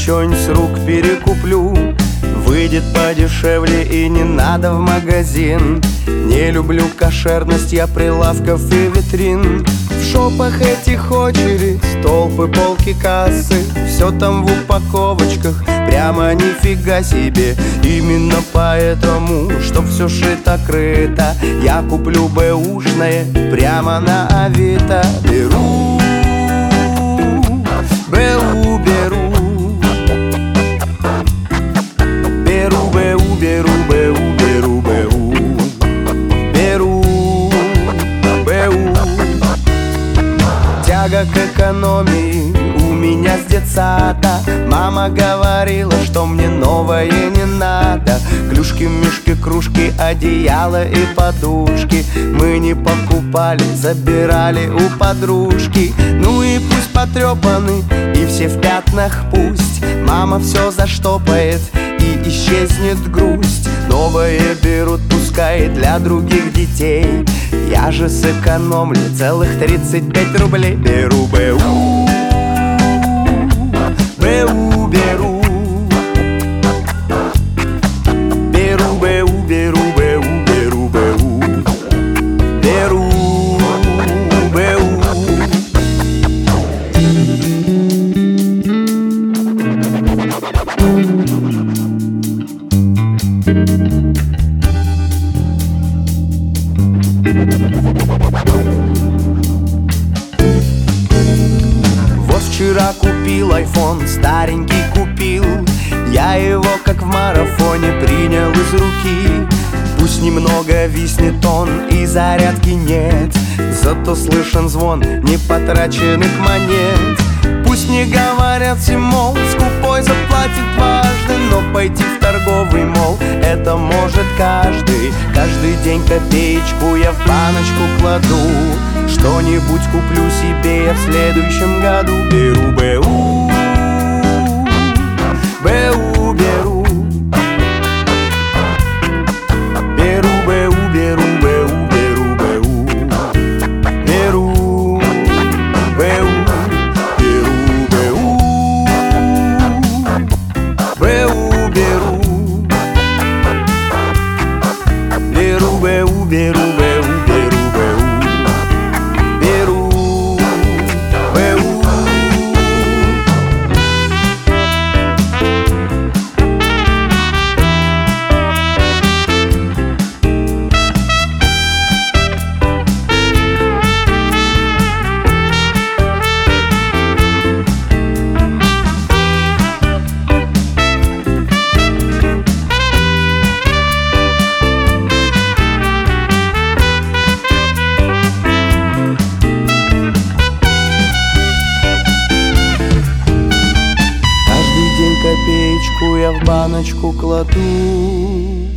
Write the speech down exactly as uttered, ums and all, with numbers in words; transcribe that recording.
чё-нибудь с рук перекуплю. Выйдет подешевле и не надо в магазин. Не люблю кошерность я прилавков и витрин. В шопах этих очередь, толпы, полки, кассы. Все там в упаковочках, прямо нифига себе. Именно поэтому, чтоб все шито-крыто, я куплю бэушное прямо на Авито. Беру, БУ беру, беру, БУ, беру, БУ, беру, БУ, беру, БУ. Тяга к экономии у меня с детсада. Мама говорила, что мне новое не надо. Клюшки, мешки, кружки, одеяло и подушки мы не покупали, забирали у подружки. Ну и пусть потрепаны и все в пятнах пусть. Мама все заштопает и исчезнет грусть. Новое берут, пускай для других детей. Я же сэкономлю целых тридцать пять рублей. Беру БУ, БУ беру, беру БУ, беру БУ, беру БУ, беру БУ. Вот вчера купил айфон, старенький купил. Я его как в марафоне принял из руки. Пусть немного виснет он и зарядки нет, зато слышен звон непотраченных монет. Пусть не говорят все, мол, скупой заплатит дважды, но пойти в торговый мол это может каждый. Каждый день копеечку я в баночку кладу. Что-нибудь куплю себе я в следующем году. Беру БУ, БУ беру, беру БУ, беру БУ, беру БУ, беру БУ, беру БУ, БУ беру, беру БУ, беру БУ, беру БУ, беру БУ. Копеечку я в баночку кладу.